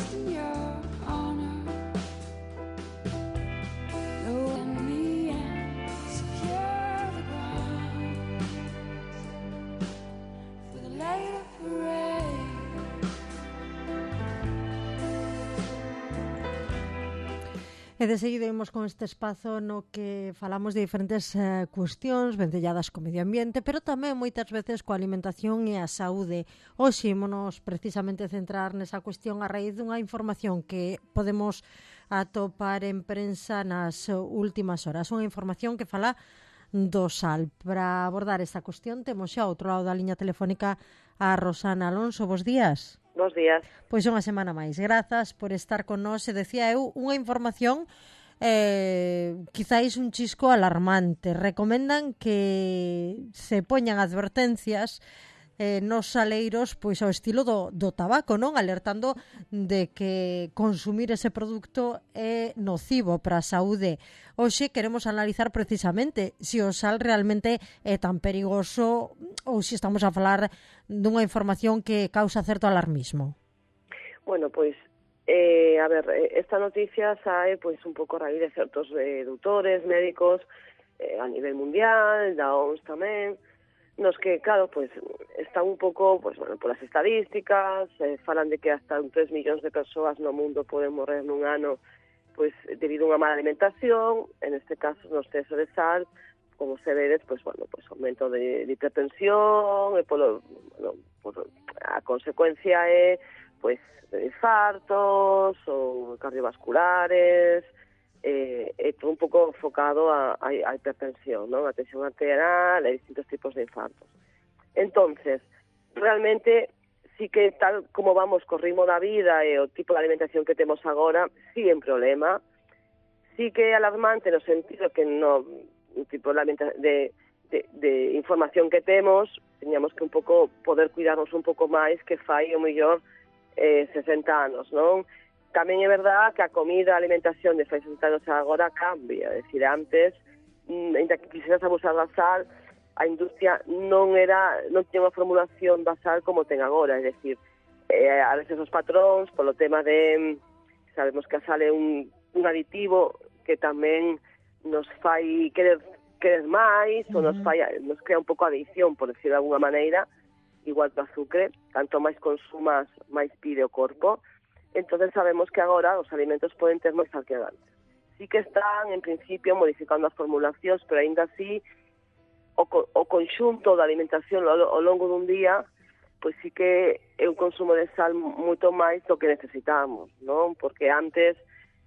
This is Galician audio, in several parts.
in your honor. Low in me and secure the ground for the later parade. E de seguida imos con este espazo no que falamos de diferentes cuestións vencelladas co medio ambiente, pero tamén moitas veces coa alimentación e a saúde. Hoxe ímonos precisamente centrar nesa cuestión a raíz dunha información que podemos atopar en prensa nas últimas horas. Unha información que fala do sal. Para abordar esta cuestión temos xa ao outro lado da liña telefónica a Rosana Alonso. Bos días. Bos días. Pois unha semana máis. Grazas por estar con nós. E decía eu, unha información quizáis un chisco alarmante. Recomendan que se poñan advertencias nos saleiros pois ao estilo do tabaco, non? Alertando de que consumir ese produto é nocivo para a saúde. Hoxe queremos analizar precisamente se o sal realmente é tan perigoso ou se estamos a falar dunha información que causa certo alarmismo. Bueno, pois, a ver, esta noticia sae pois un pouco a raíz de certos doutores, médicos a nivel mundial, da OMS tamén, nos que, claro, pois, están un pouco, pois, bueno, polas estadísticas, falan de que hasta 3 millóns de persoas no mundo poden morrer nun ano pois debido a unha mala alimentación, en este caso no exceso de sal, como se vedes, pois, bueno, pois aumento de hipertensión, e polo, bueno, a consecuencia é, pois, de infartos ou cardiovasculares, todo un pouco enfocado a hipertensión, non? A tensión arterial e distintos tipos de infartos. Entonces, realmente, sí que tal como vamos co ritmo da vida e o tipo de alimentación que temos agora, sí é un problema. Sí que é alarmante no sentido que no tipo de información que temos, teníamos que un pouco poder cuidarnos un pouco máis que fai o mellor 60 anos, non? Tamén é verdad que a comida, a alimentación de fai 60 anos agora cambia, é dicir, antes, ainda que quixeras abusar da sal, a industria non tiña unha formulación da sal como ten agora, é dicir, a veces os patróns, polo tema de, sabemos que a sal é un aditivo que tamén nos fai querer máis, ou nos crea un pouco adicción, por decir de alguna maneira, igual que o azúcar, tanto máis consumas, máis pide o corpo. Entonces sabemos que agora os alimentos poden ter máis sal que antes. Sí que están, en principio, modificando as formulacións, pero aínda así o conxunto da alimentación ao longo dun día, pois sí que é un consumo de sal moito máis do que necesitamos, non? Porque antes,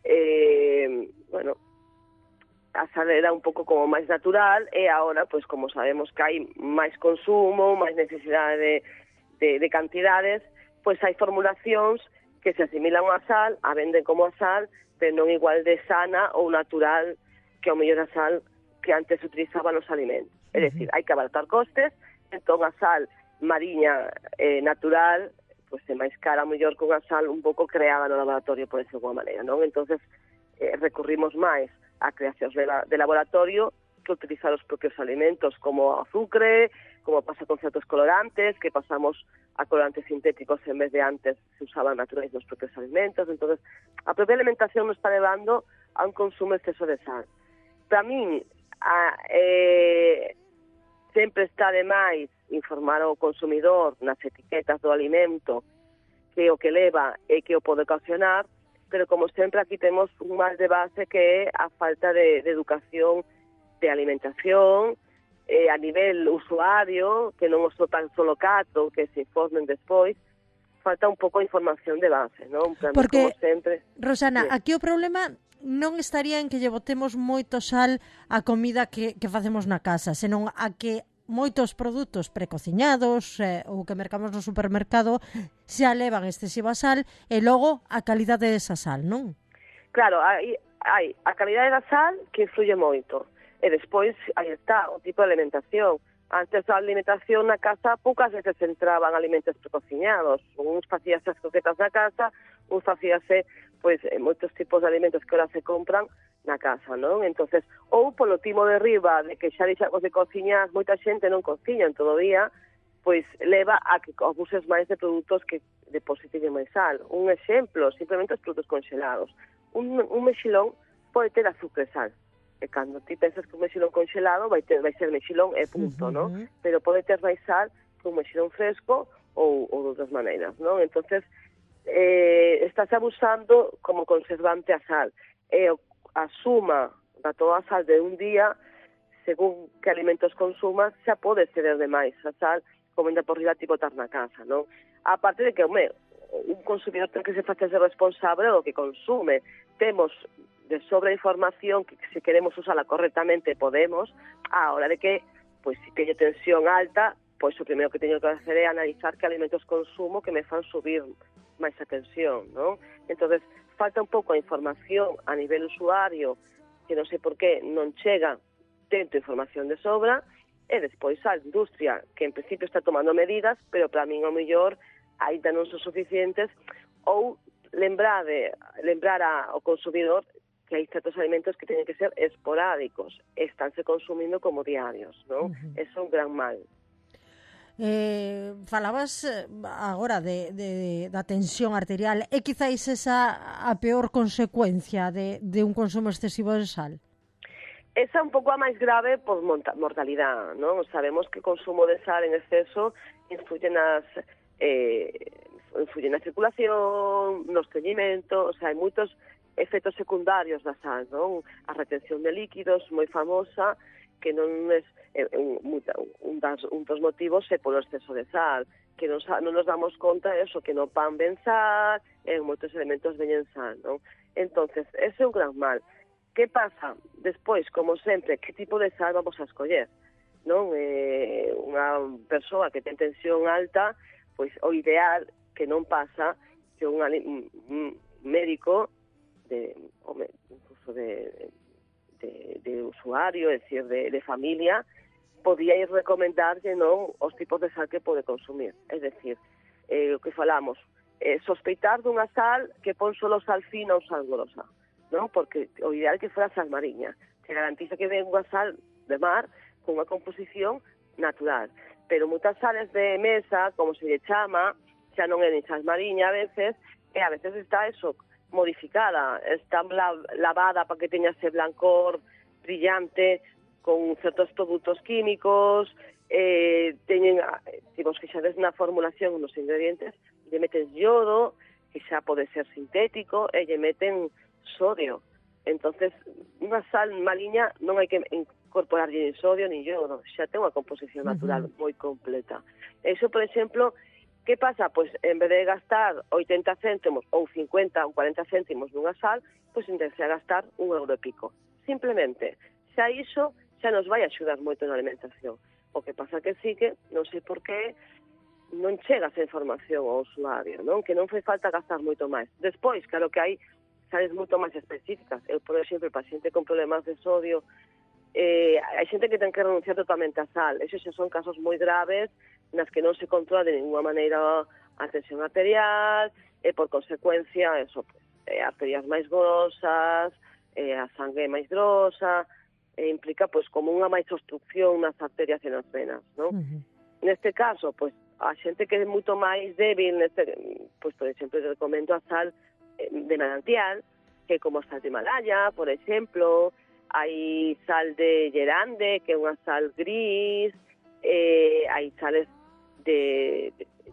bueno, a sal era un pouco como máis natural e agora, pois como sabemos que hai máis consumo, máis necesidade de cantidades, pois hai formulacións que se asimilan á sal, a venden como a sal, pero non igual de sana ou natural que o mellor a sal que antes se utilizaba nos alimentos. É dicir, hai que abaratar costes, entón a sal mariña natural pois é máis cara a mellor que unha sal un pouco creada no laboratorio, por esa alguma maneira, non? Entonces recurrimos máis a creacións de laboratorio que utilizar os propios alimentos como o azúcar, como pasa con certos colorantes, que pasamos a colorantes sintéticos en vez de antes se usaban naturais nos propios alimentos. Entonces, a propia alimentación nos está levando a un consumo exceso de sal. Para min, sempre está de máis informar ao consumidor nas etiquetas do alimento que o que leva e que o pode ocasionar, pero como sempre aquí temos un mal de base que é a falta de educación de alimentación a nivel usuario, que non os tan solo cato, que se informen despois, falta un pouco de información de base, non? Porque, como sempre, Rosana, aquí o problema non estaría en que lle botemos moito sal á comida que facemos na casa, senón a que moitos produtos precociñados ou que mercamos no supermercado xa levan excesiva sal e logo a calidade desa sal, non? Claro, hai a calidade da sal que influye moito. E despois, aí está, o tipo de alimentación. Antes da alimentación na casa, poucas veces entraban alimentos precociñados. Uns facíase as croquetas na casa, uns facíase, pois, moitos tipos de alimentos que ahora se compran na casa, non? Entonces, ou polo timo de riba de que xa deixamos de cociñar, moita xente non cociña en todo o día, pois leva a que abuses máis de produtos que depositen máis sal. Un exemplo, simplemente os produtos conxelados. Un mexilón pode ter azúcar e sal. E cando ti pensas que un mexilón conxelado vai ser mexilón e punto, ¿no? Pero pode ter máis sal que un mexilón fresco ou de outras maneiras, ¿no? Entonces, estás abusando como conservante a sal. E a suma da toda a sal de un día, según que alimentos consumas, xa pode exceder demais a sal, comendo por riba tipo tar na casa, non? A parte de que, un consumidor ten que se facerse responsable do que consume. Temos de sobra información que se queremos usala correctamente podemos, a hora de que, pois, se teño tensión alta, pois o primeiro que teño que facer é analizar que alimentos consumo que me fan subir máis a tensión, non? Entonces, falta un pouco a información a nivel usuario, que non sei por qué non chega dentro información de sobra, e despois a industria, que en principio está tomando medidas, pero para min ao mellor ainda non son suficientes, ou lembrar ao consumidor que hai certos alimentos que teñen que ser esporádicos, estánse consumindo como diarios, non? É un gran mal. Falabas agora da tensión arterial. É quizáis esa a peor consecuencia de un consumo excesivo de sal? Esa é un pouco a máis grave por mortalidade, non? Sabemos que o consumo de sal en exceso influye na circulación, no estreñimento, o sea, hai moitos efectos secundarios da sal, non? A retención de líquidos, moi famosa, que non é un dos motivos é polo exceso de sal, que non nos damos conta de eso, que no pan ven sal, en moitos elementos veñen sal, non? Entonces, ese é un gran mal. Que pasa? Despois, como sempre, que tipo de sal vamos a escoller, non? Unha persoa que ten tensión alta, pois o ideal que non pasa que un médico incluso de usuario, é dicir, de familia, podía ir recomendarlle, non, os tipos de sal que pode consumir. É dicir, o que falamos, sospeitar dunha sal que pon solo sal fina ou sal grosa, non? Porque o ideal que fora sal mariña, que garantiza que ven unha sal de mar con unha composición natural. Pero moitas sales de mesa, como se lle chama, xa non é ni sal mariña a veces está eso, modificada, está lavada para que teña ese blancor brillante con certos produtos químicos, teñen, se vos fixades na formulación nos ingredientes, lle meten yodo, que xa pode ser sintético, e lle meten sodio. Entonces, unha sal mariña non hai que incorporarlle ni sodio ni yodo, xa ten unha composición natural moi completa. Eso, por exemplo, que pasa? Pois, en vez de gastar 80 céntimos ou 50 ou 40 céntimos nunha sal, pois intense a gastar €1 e pico. Simplemente, xa iso xa nos vai axudar moito na alimentación. O que pasa que sí que, non sei por qué, non chega esa información ao usuario, non? Que non fai falta gastar moito máis. Despois, claro que hai sales moito máis específicas. Eu, por exemplo, paciente con problemas de sodio, hai xente que ten que renunciar totalmente a sal. Esos xa son casos moi graves nas que non se controla de ninguna maneira a tensión arterial, e por consecuencia, eso, arterias máis grosas, a sangue máis grosa, implica, pois, como unha máis obstrucción nas arterias e nas venas, non? Neste caso, pois, a xente que é moito máis débil, pois, por exemplo, eu recomendo a sal de manantial, que é como a sal de Himalaya, por exemplo, hai sal de Gerande, que é unha sal gris, hai sales de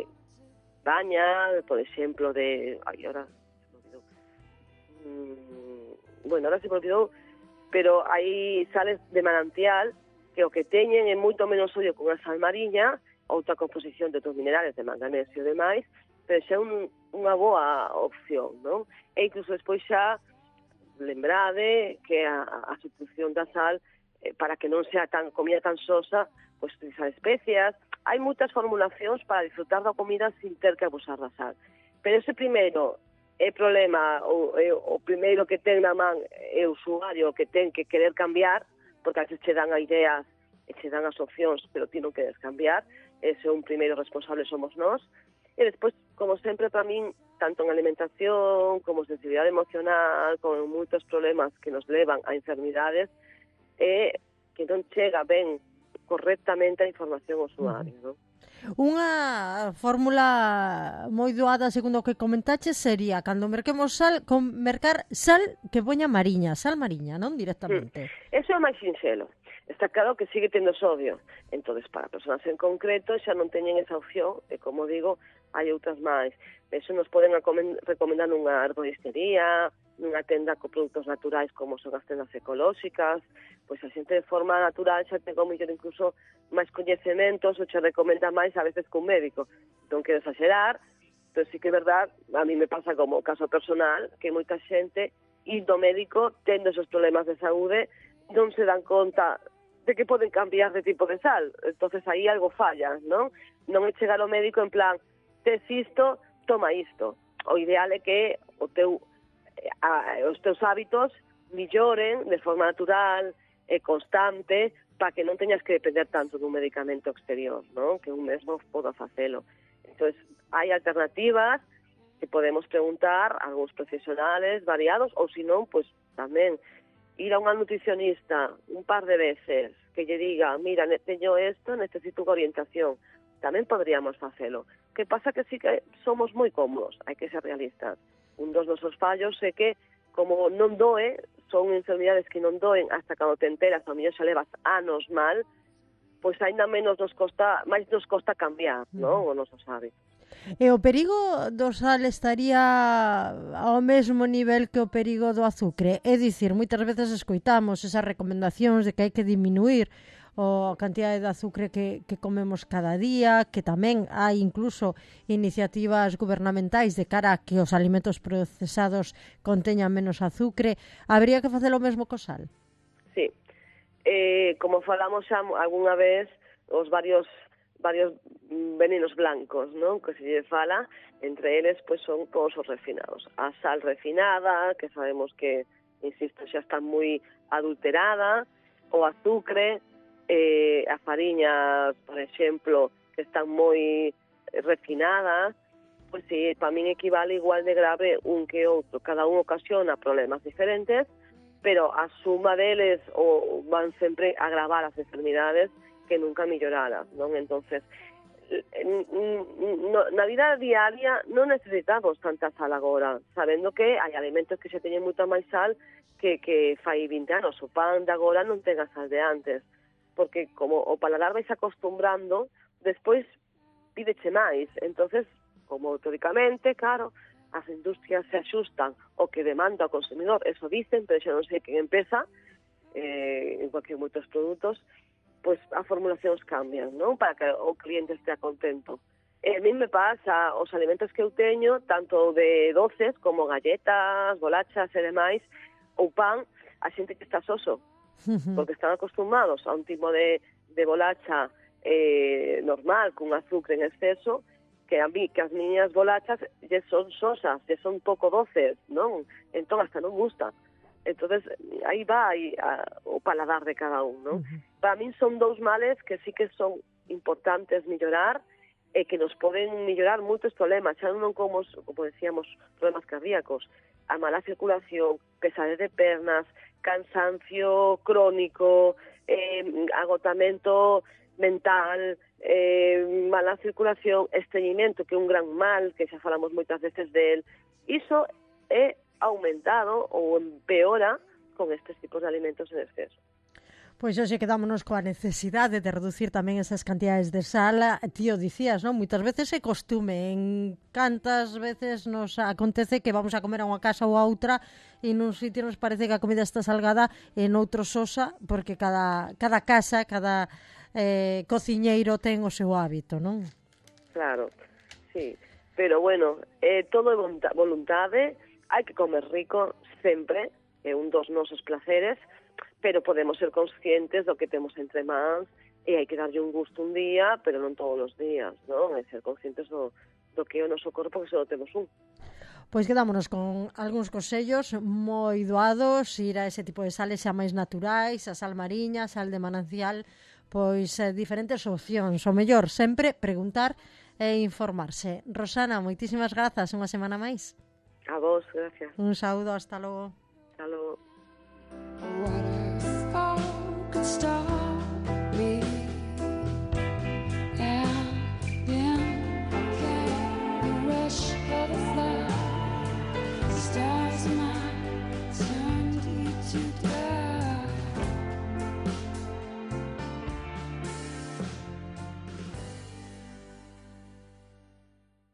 baña, por exemplo, ahora se me olvidou, pero hai sales de manantial que o que teñen é moito menos sodio que unha sal mariña, outra composición de outros minerales, de manganesio e demais, pero xa é unha boa opción, non? E incluso despois xa lembrade que a sustitución da sal, para que non sea comida tan sosa, pois utilizar especias. Hai moitas formulacións para disfrutar da comida sin ter que abusar da sal. Pero ese primeiro problema, o primeiro que ten na man é o usuario que ten que querer cambiar, porque a veces che dan a ideas e che dan as opcións, pero ti non queres cambiar. Ese é un primeiro responsable, somos nós. E despois, como sempre, para min, tanto en alimentación, como sensibilidade emocional, como moitos problemas que nos levan a enfermidades, é que non chega ben correctamente a información ao usuario, non? Unha fórmula moi doada, segundo o que comentaches, sería cando merquemos sal, mercar sal que poña mariña, sal mariña, non? Directamente. Eso é máis sinxelo. Está claro que sigue tendo sodio. Entonces, para persoas en concreto, xa non teñen esa opción, e como digo, hai outras máis. Eso nos poden recomendar nunha arboristería, nunha tenda con produtos naturais como son as tendas ecolóxicas, pois a xente de forma natural xa ten como mellor incluso máis coñecementos ou xa recomenda máis a veces que un médico. Non quero exagerar, pero sí que é verdad, a mí me pasa como caso personal, que moita xente indo ao médico tendo esos problemas de saúde non se dan conta de que poden cambiar de tipo de sal. Entonces aí algo falla, non? Non é chegar ao médico en plan, tes isto, toma isto. O ideal é que os teus hábitos milloren de forma natural e constante para que non teñas que depender tanto dun medicamento exterior, non? Que un mesmo poda facelo. Entonces, hai alternativas que podemos preguntar a algúns profesionales variados, ou se non, pues tamén ir a unha nutricionista un par de veces que lle diga, mira, teño isto, necesito unha orientación. Tamén podríamos facelo. Que pasa que sí que somos moi cómodos, hai que ser realistas. Un dos nosos fallos é que, como non doe, son enfermidades que non doen hasta cando te enteras, ao mellor xa levas anos mal, pois ainda menos nos costa cambiar, non, os nosos hábitos. E o perigo do sal estaría ao mesmo nivel que o perigo do azucre? É dicir, moitas veces escoitamos esas recomendacións de que hai que diminuir a cantidade de azucre que comemos cada día, que tamén hai incluso iniciativas gubernamentais de cara a que os alimentos procesados conteñan menos azucre. Habría que facer o mesmo co sal? Sí. Como falamos xa algunha vez, os varios venenos blancos, non? Que se lle fala, entre eles pois son todos os refinados. A sal refinada, que sabemos que, insisto, xa está moi adulterada, o azúcar, a fariña, por exemplo, que están moi refinadas, pois sí, para min equivale igual de grave un que outro. Cada un ocasiona problemas diferentes, pero a suma deles van sempre a agravar as enfermidades que nunca melloradas, non? Entonces, na vida diaria non necesitamos tanta sal agora, sabendo que hai alimentos que xa teñen moita máis sal que fai 20 anos. O pan de agora non ten a sal de antes, porque como o paladar vais acostumbrando, despois pídeche máis. Entonces, como teóricamente, claro, as industrias se axustan o que demanda o consumidor, eso dicen, pero xa non sei quen empeza, igual que moitos produtos, pois as formulacións cambian, non? Para que o cliente estea contento. A mí me pasa, os alimentos que eu teño, tanto de doces como galletas, bolachas e demais, ou pan, a xente que está soso, porque están acostumados a un tipo de bolacha normal, con azúcar en exceso, que a mí, que as miñas bolachas lle son sosas, lle son pouco doces, non? Entón, hasta non gusta. Entonces, aí va o paladar de cada un, non? Para min son dous males que sí que son importantes mellorar e que nos poden mellorar moitos problemas, xa non como decíamos, problemas cardíacos, a mala circulación, pesadez de pernas, cansancio crónico, agotamento mental, mala circulación, estreñimiento, que é un gran mal, que xa falamos moitas veces del. Iso é aumentado ou empeora con estes tipos de alimentos en exceso. Pois hoxe quedámonos coa necesidade de reducir tamén esas cantidades de sal. Tío, dicías, non? Moitas veces é costume. En cantas veces nos acontece que vamos a comer a unha casa ou a outra e nun sitio nos parece que a comida está salgada e noutro sosa, porque cada casa, cada cociñeiro ten o seu hábito, non? Claro, sí. Pero, bueno, todo é voluntade. Hai que comer rico sempre, é un dos nosos placeres, pero podemos ser conscientes do que temos entre mans e hai que darlle un gusto un día, pero non todos os días, non? É ser conscientes do que é o noso corpo, que só temos un. Pois quedámonos con algúns consellos moi doados, ir a ese tipo de sales xa máis naturais, a sal mariña, a sal de manancial, pois diferentes opcións. O mellor, sempre preguntar e informarse. Rosana, moitísimas grazas, unha semana máis. A vos, gracias. Un saúdo, hasta logo. Hasta logo. What I thought could stop